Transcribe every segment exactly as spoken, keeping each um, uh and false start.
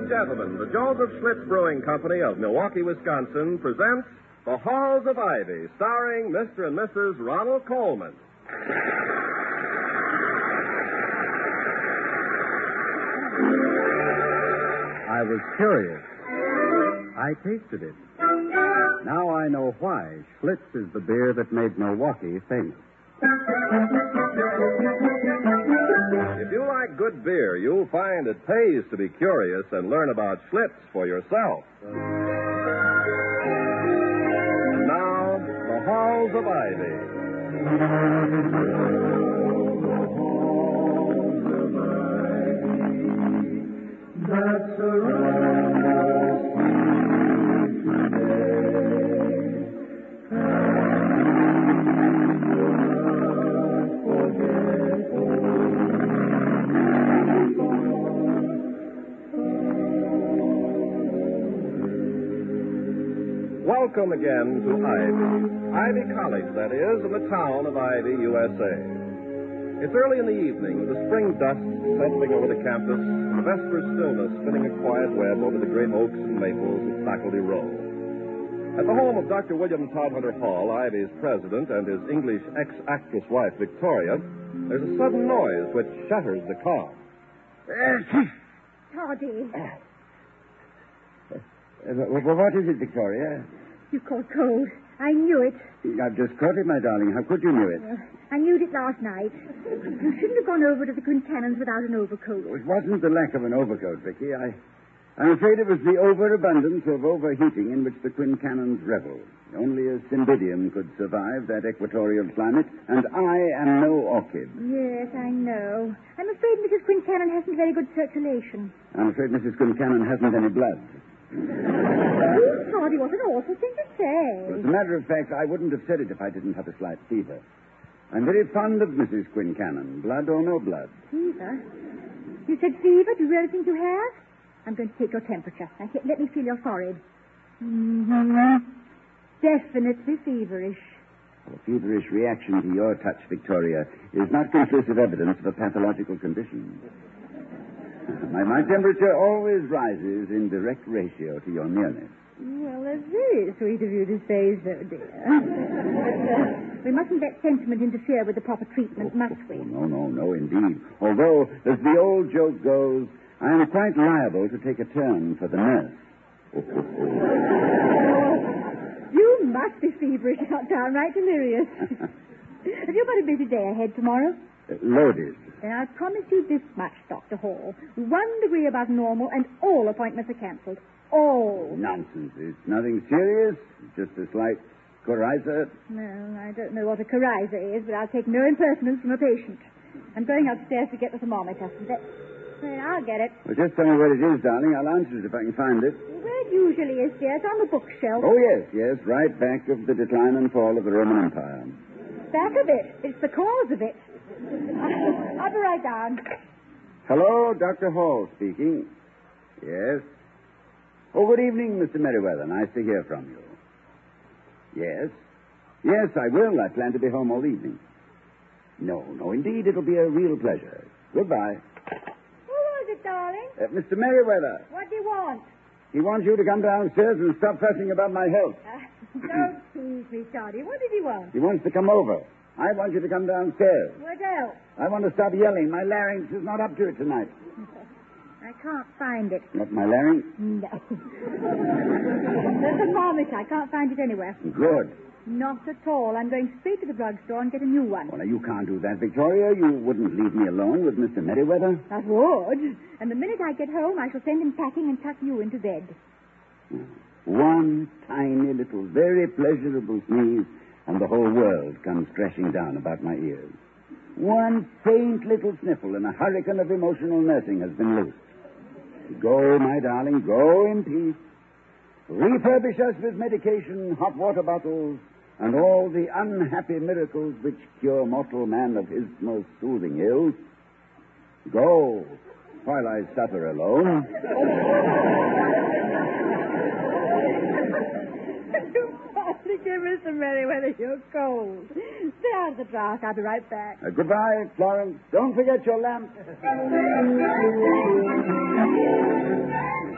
and gentlemen, the Joseph Schlitz Brewing Company of Milwaukee, Wisconsin presents The Halls of Ivy, starring Mister and Missus Ronald Coleman. I was curious. I tasted it. Now I know why Schlitz is the beer that made Milwaukee famous. If you like good beer, you'll find it pays to be curious and learn about Schlitz for yourself. And now, The Halls of Ivy. That's around us Welcome again to Ivy. Ivy College, that is, in the town of Ivy, U S A. It's early in the evening, the spring dust settling over the campus, and the vesper stillness spinning a quiet web over the great oaks and maples of Faculty Row. At the home of Doctor William Todhunter Hall, Ivy's president, and his English ex-actress wife, Victoria, there's a sudden noise which shatters the calm. Toddy. Uh, well, what is it, Victoria? You caught cold. I knew it. I've just caught it, my darling. How could you know it? Uh, I knew it last night. You shouldn't have gone over to the Quincanons without an overcoat. It wasn't the lack of an overcoat, Vicky. I, I'm afraid it was the overabundance of overheating in which the Quincanons revel. Only a cymbidium could survive that equatorial climate, and I am no orchid. Yes, I know. I'm afraid Missus Quincannon hasn't very good circulation. I'm afraid Missus Quincannon hasn't any blood. Oh, Toddy, what an awful thing to say. As a matter of fact, I wouldn't have said it if I didn't have a slight fever. I'm very fond of Missus Quincannon, blood or no blood. Fever? You said fever? Do you really think you have? I'm going to take your temperature. Now, let me feel your forehead. Mm-hmm. Definitely feverish. A feverish reaction to your touch, Victoria, is not conclusive evidence of a pathological condition. My, my temperature always rises in direct ratio to your nearness. Well, that's very sweet of you to say so, dear. But uh, we mustn't let sentiment interfere with the proper treatment, must we? Oh, no, no, no, indeed. Although, as the old joke goes, I am quite liable to take a turn for the nurse. You must be feverish, not downright delirious. Have you got a busy day ahead tomorrow? Uh, loaded. Then I promise you this much, Doctor Hall. One degree above normal, and all appointments are cancelled. All. Nonsense. It's nothing serious. Just a slight coryza. No, I don't know what a coryza is, but I'll take no impertinence from a patient. I'm going upstairs to get the thermometer. That... Well, I'll get it. Well, just tell me where it is, darling. I'll answer it if I can find it. Where it usually is, dear. It's on the bookshelf. Oh, yes, yes. Right back of the decline and fall of the Roman Empire. Back of it. It's the cause of it. I'll be right down. Hello, Doctor Hall speaking. Yes? Oh, good evening, Mister Merriweather. Nice to hear from you. Yes? Yes, I will. I plan to be home all evening. No, no, indeed, it'll be a real pleasure. Goodbye. Who was it, darling? Uh, Mister Merriweather. What do you want? He wants you to come downstairs and stop fussing about my health. Uh, don't tease me, Toddy. What did he want? He wants to come over. I want you to come downstairs. What else? I want to stop yelling. My larynx is not up to it tonight. I can't find it. Not my larynx? No. The thermometer. I can't find it anywhere. Good. Not at all. I'm going straight to the drugstore and get a new one. Well, now, you can't do that, Victoria. You wouldn't leave me alone with Mister Merriweather. I would. And the minute I get home, I shall send him packing and tuck you into bed. One tiny little, very pleasurable sneeze, and the whole world comes crashing down about my ears. One faint little sniffle, and a hurricane of emotional nursing has been loosed. Go, my darling, go in peace. Refurbish us with medication, hot water bottles, and all the unhappy miracles which cure mortal man of his most soothing ills. Go, while I suffer alone. Dear Mister Merriweather, you're cold. Stay out of the draught. I'll be right back. Uh, goodbye, Florence. Don't forget your lamp.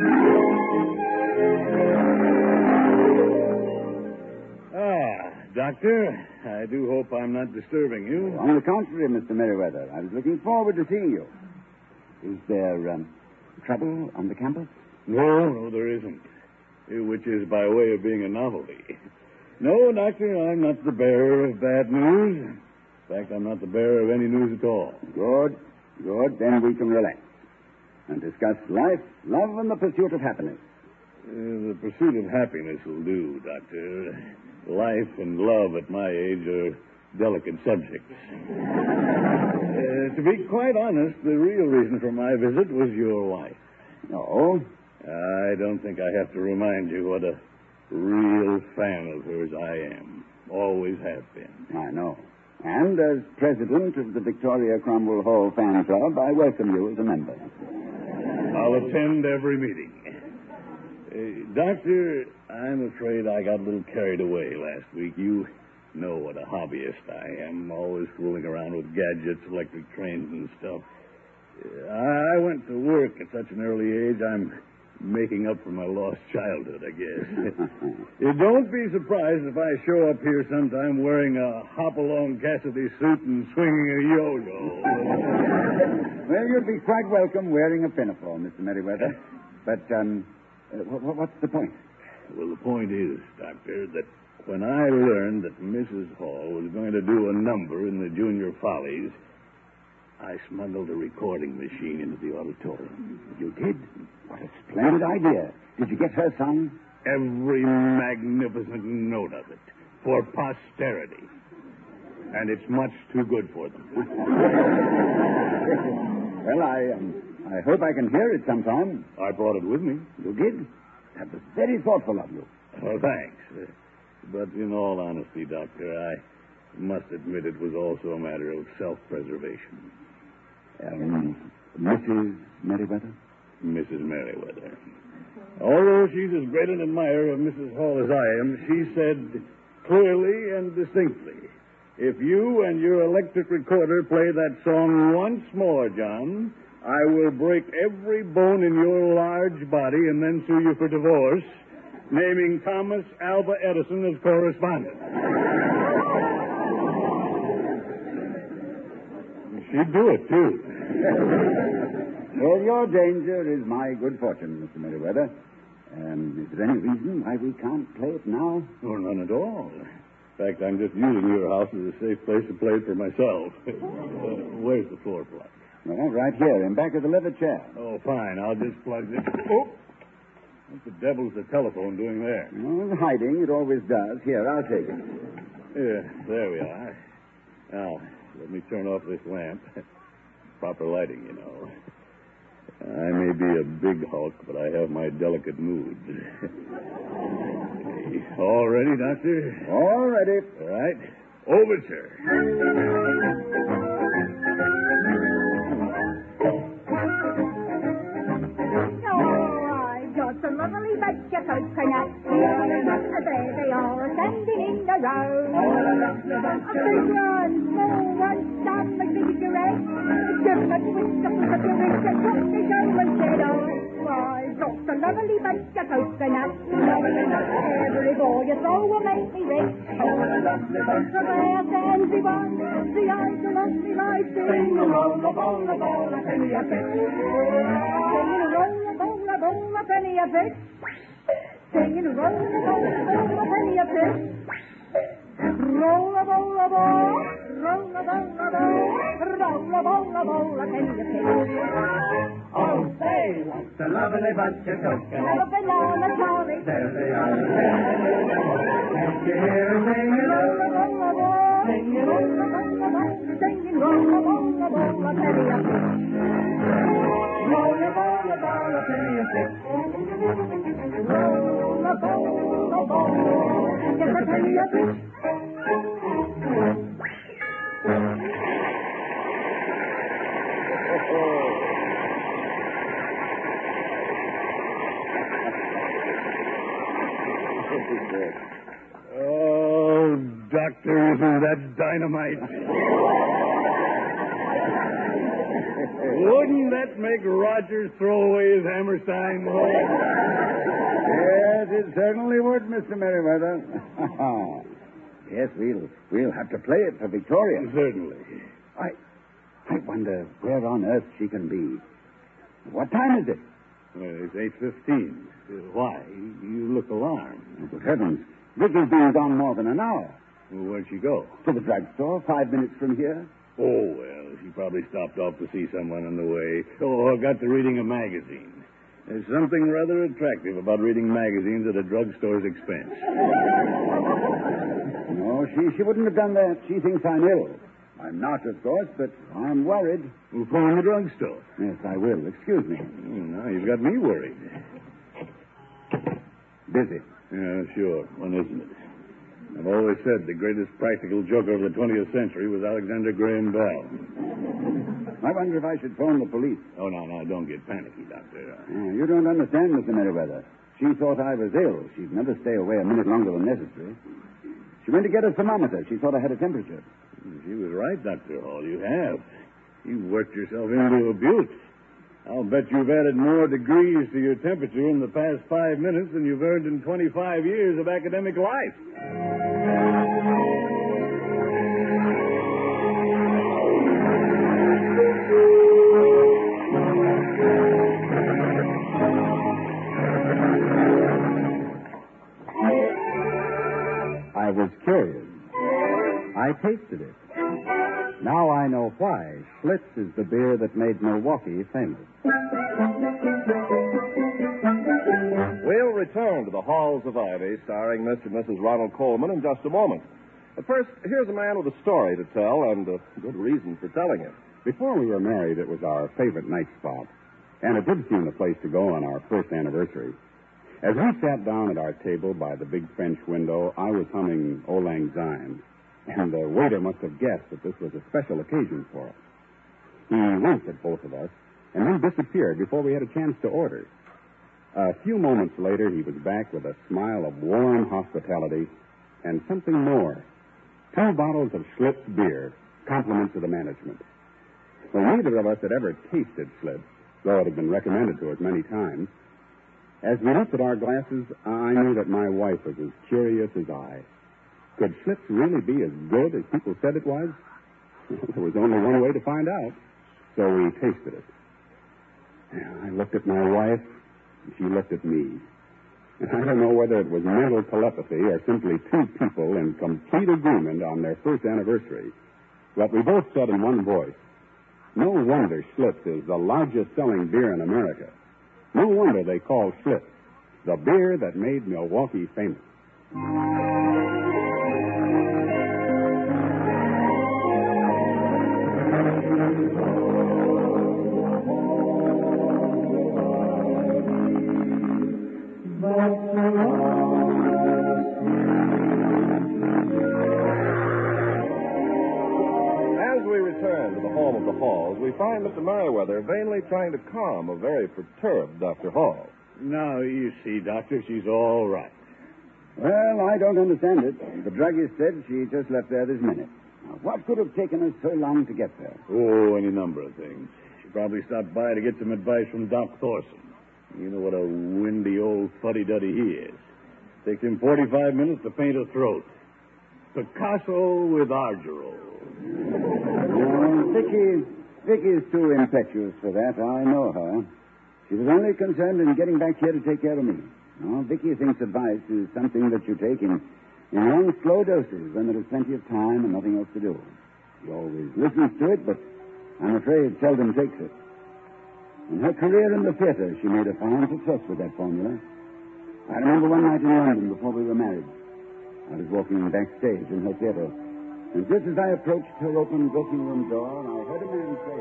Ah, Doctor, I do hope I'm not disturbing you. On the contrary, Mister Merriweather, I was looking forward to seeing you. Is there um, trouble on the campus? No, no, there isn't. Which is by way of being a novelty. No, Doctor, I'm not the bearer of bad news. In fact, I'm not the bearer of any news at all. Good, good. Then we can relax and discuss life, love, and the pursuit of happiness. Uh, the pursuit of happiness will do, Doctor. Life and love at my age are delicate subjects. uh, to be quite honest, the real reason for my visit was your wife. Oh? I don't think I have to remind you what a real fan of hers I am. Always have been. I know. And as president of the Victoria Cromwell Hall Fan Club, I welcome you as a member. I'll attend every meeting. Uh, doctor, I'm afraid I got a little carried away last week. You know what a hobbyist I am, always fooling around with gadgets, electric trains, and stuff. Uh, I went to work at such an early age, I'm making up for my lost childhood, I guess. You don't be surprised if I show up here sometime wearing a hop-along Cassidy suit and swinging a yo-yo. Well, you'd be quite welcome wearing a pinafore, Mister Merriweather. But, um, uh, wh- what's the point? Well, the point is, Doctor, that when I learned that Missus Hall was going to do a number in the Junior Follies, I smuggled a recording machine into the auditorium. You did? What a splendid idea. Did you get her song? Every magnificent note of it. For posterity. And it's much too good for them. Well, I, um, I hope I can hear it sometime. I brought it with me. You did? That was very thoughtful of you. Well, thanks. Uh, but in all honesty, Doctor, I must admit it was also a matter of self-preservation. Um, Missus Merriweather? Missus Merriweather. Although she's as great an admirer of Missus Hall as I am, she said clearly and distinctly, if you and your electric recorder play that song once more, John, I will break every bone in your large body and then sue you for divorce, naming Thomas Alva Edison as correspondent. She'd do it, too. Well, your danger is my good fortune, Mister Merriweather. Um, is there any reason why we can't play it now? Oh, none at all. In fact, I'm just using your house as a safe place to play it for myself. uh, where's the floor plug? Well, right here, in back of the leather chair. Oh, fine. I'll just plug this. Oh! What the devil's the telephone doing there? Oh, hiding. It always does. Here, I'll take it. Yeah, there we are. Now, let me turn off this lamp. Proper lighting, you know. I may be a big hulk, but I have my delicate moods. Okay. All ready, Doctor? All ready. All right. Overture. A lovely bunch of coconuts. There they are, standing in a row. A big one, small one, some a cigarette. Just a twist of the wrist and took the show and said, oh, I've got a lovely bunch of coconuts. Every boy you throw will make me rich. So there stands the one, the idol of me life. Sing a roll, a bowl, a bowl, a penny a bit. Sing a roll, a bowl, a bowl, a penny a bit. Singing roll, roll, roll, a penny a bit. Roll a bowl, a bowl, roll a bowl, a bowl, roll a bowl, a bowl, a penny a bit. Oh, say, what's a lovely bunch of coconuts? A banana, Charlie. There they are. Can't you hear them singing? Roll a bowl, a bowl, Singing roll a bowl, a bowl, singing roll a bowl, a bowl, a penny a bit. Roll a bowl, a bowl, a penny a bit. Roll a bowl, a bowl, get a penny a bit. Oh, Doctor, isn't that dynamite? Wouldn't that make Rogers throw away his Hammerstein? Yes, it certainly would, Mister Merriweather. Yes, we'll we'll have to play it for Victoria. Certainly. I I wonder where on earth she can be. What time is it? Well, it's eight fifteen. Uh, why? You look alarmed. Oh, good heavens. Vicky's been gone more than an hour. Well, where'd she go? To the drugstore, five minutes from here. Oh, well, she probably stopped off to see someone on the way. Or got to reading a magazine. There's something rather attractive about reading magazines at a drugstore's expense. No, she, she wouldn't have done that. She thinks I'm ill. I'm not, of course, but I'm worried. We'll phone the drugstore. Yes, I will. Excuse me. Oh, now you've got me worried. Busy. Yeah, sure. When isn't it? I've always said the greatest practical joker of the twentieth century was Alexander Graham Bell. I wonder if I should phone the police. Oh, no, no, don't get panicky, Doctor. Uh, you don't understand, Mister Merriweather. She thought I was ill. She'd never stay away a minute longer than necessary. She went to get a thermometer. She thought I had a temperature. She was right, Doctor Hall. You have. You've worked yourself into a butte. I'll bet you've added more degrees to your temperature in the past five minutes than you've earned in twenty-five years of academic life. I was curious. I tasted it. Now I know why Schlitz is the beer that made Milwaukee famous. We'll return to the Halls of Ivy, starring Mister and Missus Ronald Coleman, in just a moment. But first, here's a man with a story to tell, and a good reason for telling it. Before we were married, it was our favorite night spot, and it did seem the place to go on our first anniversary. As we sat down at our table by the big French window, I was humming Auld Lang Syne, and the waiter must have guessed that this was a special occasion for us. He winked at both of us, and then disappeared before we had a chance to order. A few moments later, he was back with a smile of warm hospitality and something more. Two bottles of Schlitz beer, compliments of the management. Well, neither of us had ever tasted Schlitz, though it had been recommended to us many times. As we looked at our glasses, I knew that my wife was as curious as I. Could Schlitz really be as good as people said it was? There was only one way to find out, so we tasted it. I looked at my wife, and she looked at me. And I don't know whether it was mental telepathy or simply two people in complete agreement on their first anniversary, but we both said in one voice, no wonder Schlitz is the largest selling beer in America. No wonder they call Schlitz the beer that made Milwaukee famous. We find Mister Merriweather vainly trying to calm a very perturbed Doctor Hall. Now, you see, Doctor, she's all right. Well, I don't understand it. The druggist said she just left there this minute. Now, what could have taken us so long to get there? Oh, any number of things. She probably stopped by to get some advice from Doc Thorson. You know what a windy old fuddy-duddy he is. Takes him forty-five minutes to paint a throat. Picasso with Argyrol. Oh, Vicky, Vicky's too impetuous for that. I know her. She was only concerned in getting back here to take care of me. Oh, Vicky thinks advice is something that you take in, in long, slow doses when there is plenty of time and nothing else to do. She always listens to it, but I'm afraid seldom takes it. In her career in the theater, she made a fine success with that formula. I remember one night in London before we were married. I was walking backstage in her theater, and just as I approached her open dressing room door, I heard a man say,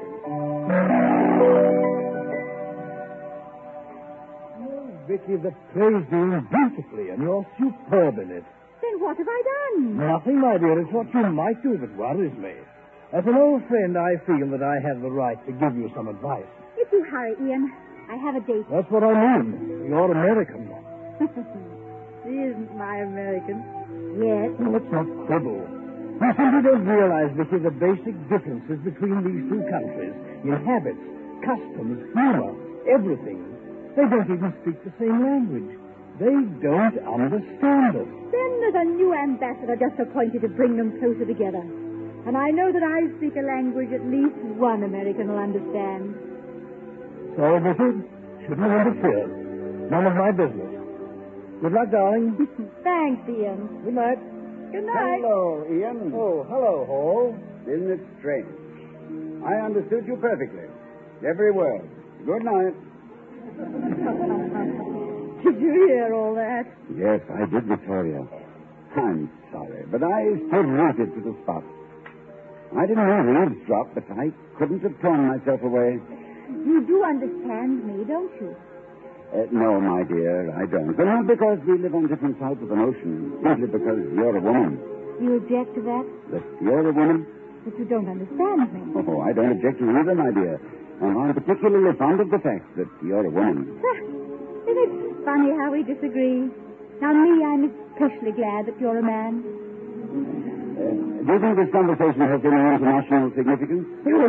"Oh, Vicky, the play's doing beautifully, and you're superb in it." Then what have I done? Nothing, my dear. It's what you might do that worries me. As an old friend, I feel that I have the right to give you some advice. If you hurry, Ian, I have a date. That's what I mean. You're American. She isn't my American. Yet. Well, let's not quibble. You simply don't realize, Vicky, the basic differences between these two countries in habits, customs, humor, everything. They don't even speak the same language. They don't understand us. Then there's a new ambassador just appointed to bring them closer together. And I know that I speak a language at least one American will understand. So, Vicky, shouldn't have interfered. None of my business. Good luck, darling. Thanks, Ian. Good night. Good night. Hello, Ian. Oh, hello, Hall. Isn't it strange? I understood you perfectly. Every word. Good night. Did you hear all that? Yes, I did, Victoria. I'm sorry, but I stood rooted to the spot. I didn't know to eavesdrop, but I couldn't have torn myself away. You do understand me, don't you? Uh, no, my dear, I don't. But not because we live on different sides of an ocean. Simply because you're a woman. You object to that? That you're a woman? That you don't understand me. Oh, I don't object to either, my dear. And I'm particularly fond of the fact that you're a woman. Isn't it funny how we disagree? Now, me, I'm especially glad that you're a man. Uh, do you think this conversation has any international significance?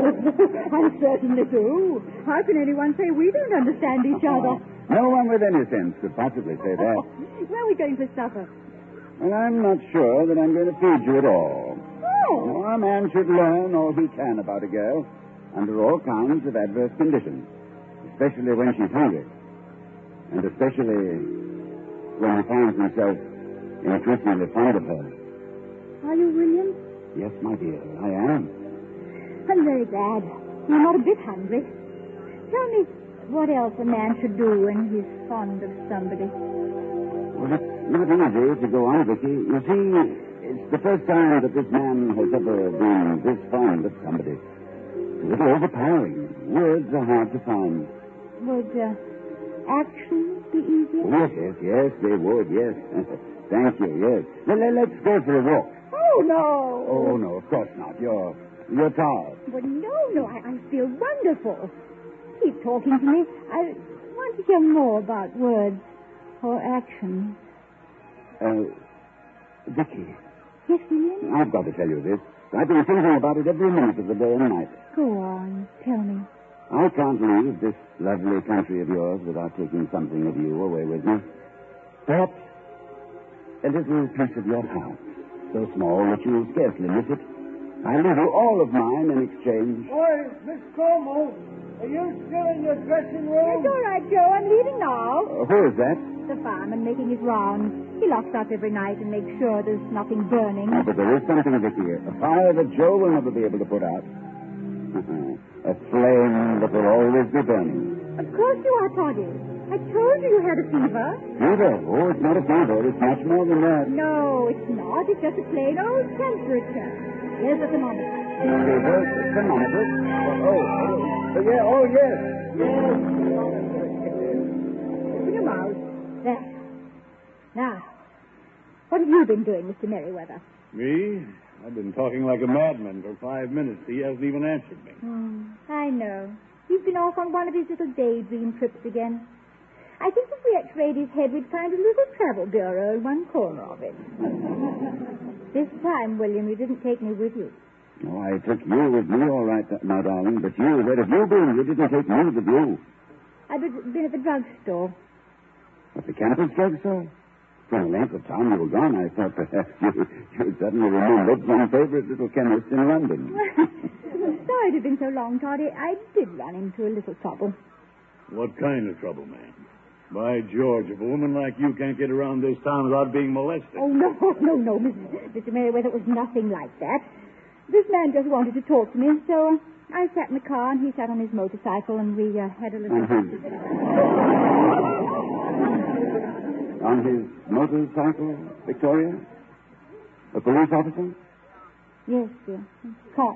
I certainly do. How can anyone say we don't understand each other? No one with any sense could possibly say that. Where are we going for supper? Well, I'm not sure that I'm going to feed you at all. Oh. No, a man should learn all he can about a girl under all kinds of adverse conditions, especially when she's hungry, and especially when he finds himself increasingly fond of her. Are you, William? Yes, my dear, I am. I'm very glad. You're not a bit hungry. Tell me what else a man should do when he's fond of somebody. Well, it's not easy to go on, Vicky. You see, it's the first time that this man has ever been this fond of somebody. It's a little overpowering. Words are hard to find. Would uh, action be easier? Yes, yes, yes, they would, yes. Thank you, yes. Well, let's go for a walk. Oh, no. Oh, no, of course not. You're, you're tired. Well, no, no, I, I feel wonderful. Keep talking to me. I want to hear more about words or actions. Uh, Vicky, Yes, William? I've got to tell you this. I've been thinking about it every minute of the day and night. Go on, tell me. I can't leave this lovely country of yours without taking something of you away with me. Perhaps a little piece of your heart, so small that you'll scarcely miss it. I'll leave you all of mine in exchange. Boy, Miss Como, are you still in your dressing room? It's all right, Joe. I'm leaving now. Uh, who is that? The fireman making his rounds. He locks up every night and makes sure there's nothing burning. Oh, but there is something, Vicky. A fire that Joe will never be able to put out. A flame that will always be burning. Of course you are, Toddy. I told you you had a fever. Fever? Oh, it's not a fever. It's much more than that. No, it's not. It's just a plain old temperature. Here's the thermometer. Fever? A thermometer? Oh, oh, oh. Yeah, oh, yes. Yes. Open your mouth. There. Now, what have you been doing, Mister Merriweather? Me? I've been talking like a madman for five minutes. He hasn't even answered me. Hmm, I know. He's been off on one of his little daydream trips again. I think if we x-rayed his head, we'd find a little travel bureau in one corner of it. This time, William, you didn't take me with you. Oh, I took you with me, all right, my darling. But you, where have you been? You didn't take me with you. I've been at the drugstore. At the campus drugstore? For a length of time you were gone, I thought perhaps you, you suddenly remembered some favorite little chemist in London. Sorry to have been so long, Toddy. I did run into a little trouble. What kind of trouble, ma'am? By George, if a woman like you can't get around this town without being molested. Oh, no, no, no, Mister Merriweather, it was nothing like that. This man just wanted to talk to me, so uh, I sat in the car and he sat on his motorcycle and we uh, had a little... On his motorcycle, Victoria? A police officer? Yes, sir. Caught.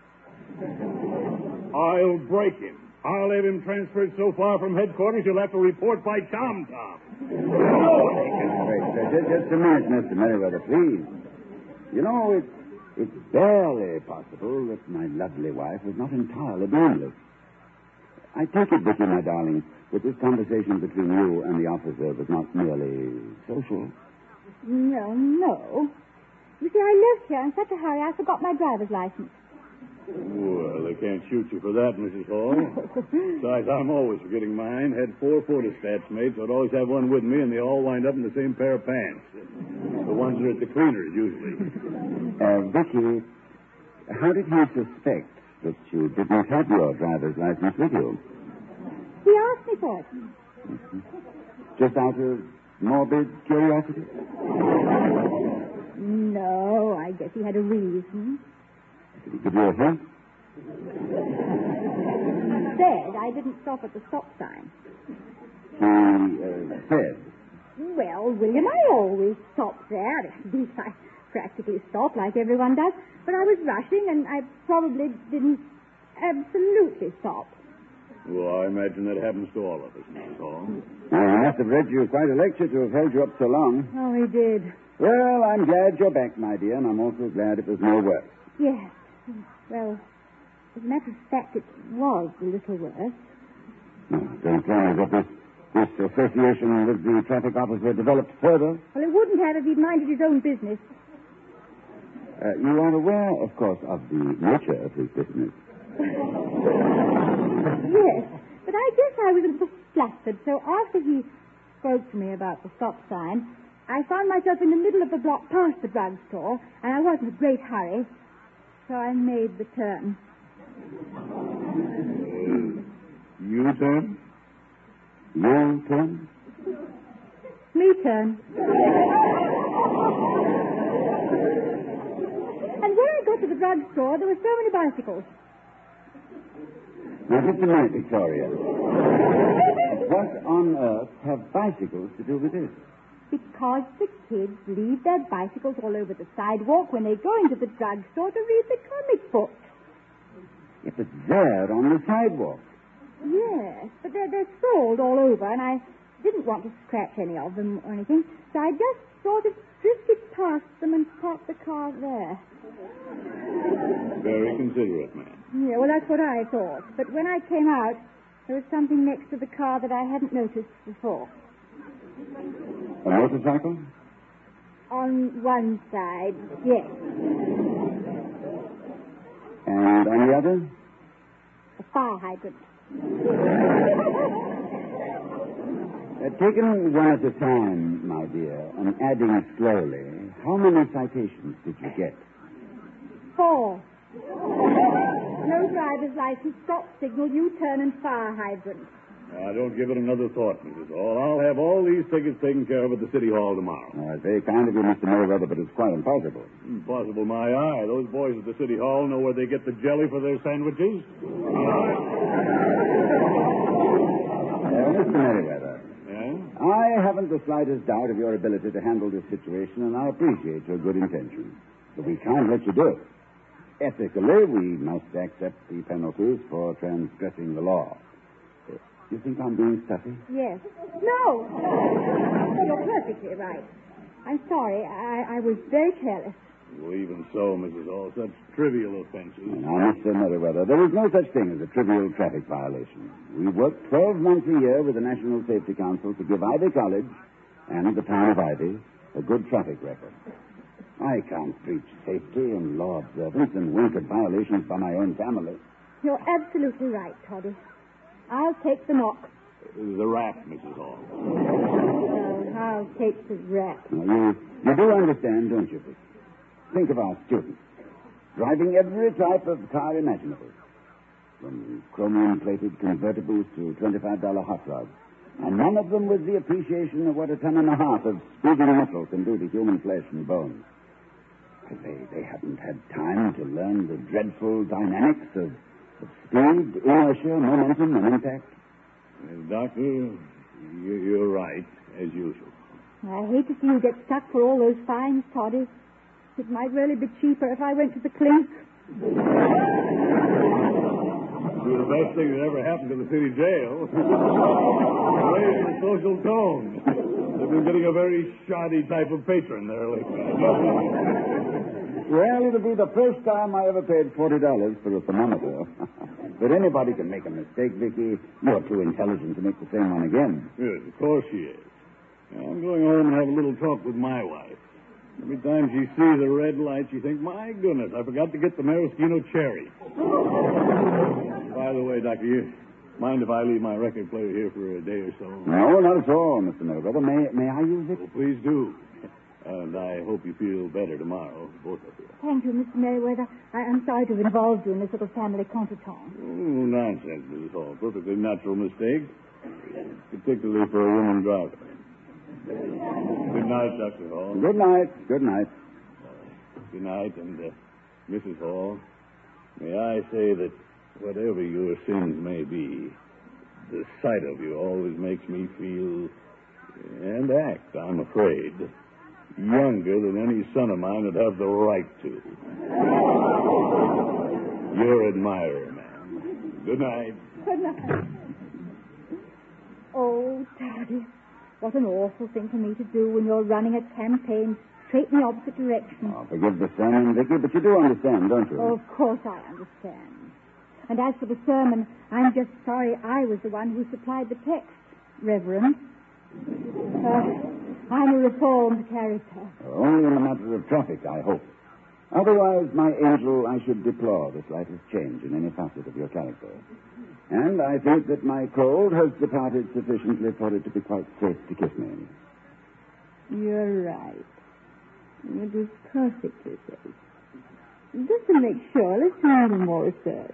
I'll break him. I'll have him transferred so far from headquarters you'll have to report by tom-tom. Wait, just, just a minute, Mister Merriweather, please. You know, it's, it's barely possible that my lovely wife was not entirely blameless. I take it, Vicky, my darling, that this conversation between you and the officer was not merely social. No, no. You see, I left here in such a hurry I forgot my driver's license. Well, they can't shoot you for that, Missus Hall. Besides, I'm always forgetting mine. Had four photostats made, so I'd always have one with me, and they all wind up in the same pair of pants. The ones that are at the cleaners, usually. Uh, Vicky, how did he suspect that you didn't have your driver's license with you? He asked me for it. Mm-hmm. Just out of morbid curiosity? No, I guess he had a reason. Did he give you a hint? He said I didn't stop at the stop sign. He uh, said? Well, William, I always stop there. At least I practically stop like everyone does. But I was rushing, and I probably didn't absolutely stop. Well, I imagine that happens to all of us, Missus Hall. Well, he must have read you quite a lecture to have held you up so long. Oh, he did. Well, I'm glad you're back, my dear, and I'm also glad it was no worse. Yes. Well, as a matter of fact, it was a little worse. No, don't tell me that this, this association with the traffic officer developed further. Well, it wouldn't have if he'd minded his own business. Uh, you are aware, of course, of the nature of his business. Yes, but I guess I was a little flustered, so after he spoke to me about the stop sign, I found myself in the middle of the block past the drugstore, and I was in a great hurry, so I made the turn. Uh, you turn? You turn? Me turn. And when I got to the drugstore, there were so many bicycles. Now, just a minute, Victoria. What on earth have bicycles to do with this? Because the kids leave their bicycles all over the sidewalk when they go into the drugstore to read the comic book. If it's there on the sidewalk. Yes, but they're, they're sold all over, and I didn't want to scratch any of them or anything, so I just sort of drifted past them and parked the car there. Very considerate, ma'am. Yeah, well, that's what I thought. But when I came out, there was something next to the car that I hadn't noticed before. A motorcycle? On one side, yes. And on the other? A fire hydrant. Uh, taken one at a time, my dear, and adding slowly, how many citations did you get? Four. No driver's license, stop signal, U-turn, and fire hydrant. Now, don't give it another thought, Missus Hall. I'll have all these tickets taken care of at the City Hall tomorrow. Oh, it's very kind of you, Mister Merriweather, but it's quite impossible. Impossible, my eye. Those boys at the City Hall know where they get the jelly for their sandwiches. Uh, Mister Merriweather. Yeah? I haven't the slightest doubt of your ability to handle this situation, and I appreciate your good intentions. But we can't let you do it. Ethically, we must accept the penalties for transgressing the law. Uh, you think I'm being stuffy? Yes. No! You're perfectly right. I'm sorry. I, I was very careless. Well, even so, Missus Hall, such trivial offenses. Now, Mister Merriweather, there is no such thing as a trivial traffic violation. We work twelve months a year with the National Safety Council to give Ivy College and the town of Ivy a good traffic record. I can't preach safety and law observance and wink at violations by my own family. You're absolutely right, Toddy. I'll take the knock. The rap, Missus Hall. Oh, I'll take the rap. Now, you, you do understand, don't you, Vic? Think of our students. Driving every type of car imaginable. From chromium-plated convertibles to twenty-five dollar hot rods. And none of them with the appreciation of what a ton and a half of speeding metal can do to human flesh and bones. They, they haven't had time to learn the dreadful dynamics of, of speed, inertia, momentum, and impact. Uh, doctor, you, you're right, as usual. I hate to see you get stuck for all those fines, Toddy. It might really be cheaper if I went to the clink. Be the best thing that ever happened to the city jail. Raise the social tone. They've been getting a very shoddy type of patron there lately. Well, it'll be the first time I ever paid forty dollars for a thermometer. But anybody can make a mistake, Vicky. You're too intelligent to make the same one again. Yes, of course she is. Now, I'm going home and have a little talk with my wife. Every time she sees a red light, she thinks, my goodness, I forgot to get the maraschino cherry. By the way, Doctor, you mind if I leave my record player here for a day or so? No, not at all, Mister Merriweather. May, may I use it? Well, please do. And I hope you feel better tomorrow, both of you. Thank you, Mister Merriweather. I, I'm sorry to have involved you in this little family contretemps. Oh, nonsense, Missus Hall. Perfectly natural mistake, particularly for a woman driver. Good night, Doctor Hall. Good night. Good night. Good night, and uh, Missus Hall, may I say that whatever your sins may be, the sight of you always makes me feel, and act, I'm afraid, younger than any son of mine would have the right to. Your admirer, ma'am. Good night. Good night. Oh, Daddy, what an awful thing for me to do when you're running a campaign straight in the opposite direction. Oh, forgive the sermon, Vicky, but you do understand, don't you? Oh, of course I understand. And as for the sermon, I'm just sorry I was the one who supplied the text, Reverend. Uh, I'm a reformed character. Only in a matter of traffic, I hope. Otherwise, my angel, I should deplore the slightest change in any facet of your character. And I think that my cold has departed sufficiently for it to be quite safe to kiss me. You're right. It is perfectly safe. Just to make sure, let's do a little more research.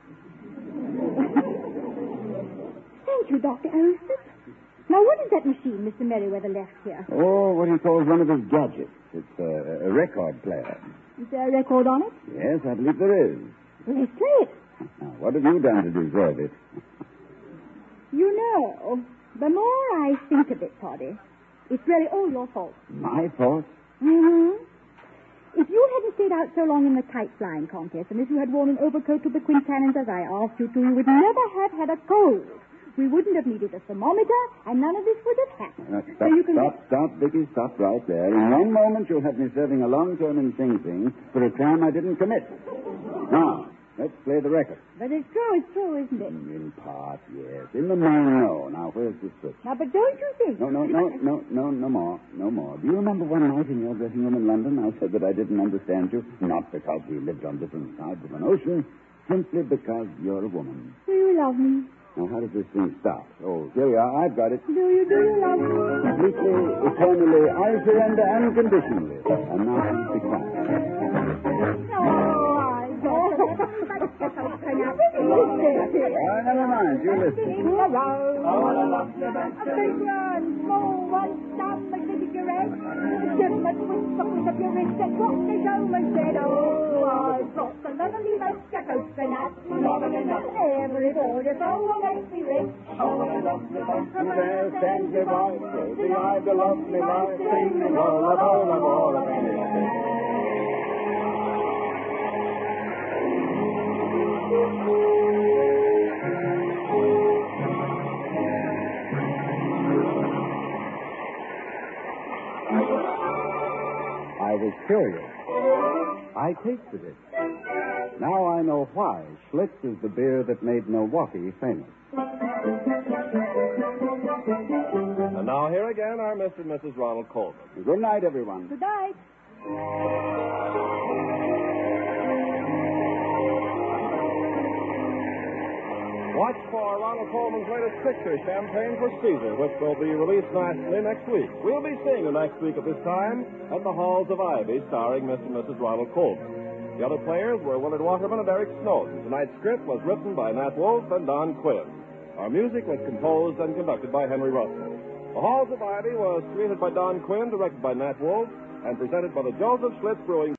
Thank you, Doctor Aristide. Now, what is that machine Mister Merriweather left here? Oh, what he calls one of his gadgets. It's a, a record player. Is there a record on it? Yes, I believe there is. Well, let's play it. Now, what have you done to deserve it? You know, the more I think of it, Toddy, it's really all your fault. My fault? Mm-hmm. If you hadn't stayed out so long in the kite flying contest, and if you had worn an overcoat to the quintessence as I asked you to, you would never have had a cold. We wouldn't have needed a thermometer, and none of this would have happened. Now, stop, so you can stop, stop, Vicky, stop right there. In one moment, you'll have me serving a long term in Sing Sing for a crime I didn't commit. Now, let's play the record. But it's true, it's true, isn't it? In part, yes. In the main, no. Now, where's the switch? Now, but don't you think... No, no, no, no, no, no more. No more. Do you remember one night in your dressing room in London I said that I didn't understand you? Not because we lived on different sides of an ocean, simply because you're a woman. Do you love me? Now, how does this thing start? Oh, here we are. I've got it. Do you, do you love me? Completely, eternally, I surrender unconditionally. And now please be quiet. Oh, I don't. Oh, never mind. You listen. In a row. A big one, small one, stop, like the cigarette. Give much with something up your wrist and what the showman said. Oh, I brought the lovely vodka coconut. Every border so will make me rich. There stands your voice, the eye, the lovely voice, singing all of all of all of it. I was curious. I tasted it. Now I know why Schlitz is the beer that made Milwaukee famous. And now here again are Mister and Missus Ronald Colman. Good night, everyone. Good night. Watch for Ronald Colman's latest picture, Champagne for Caesar, which will be released nationally next week. We'll be seeing you next week at this time at the Halls of Ivy, starring Mister and Missus Ronald Colman. The other players were Willard Waterman and Eric Snowden. Tonight's script was written by Nat Wolfe and Don Quinn. Our music was composed and conducted by Henry Russell. The Halls of Ivy was created by Don Quinn, directed by Nat Wolfe, and presented by the Joseph Schlitz Brewing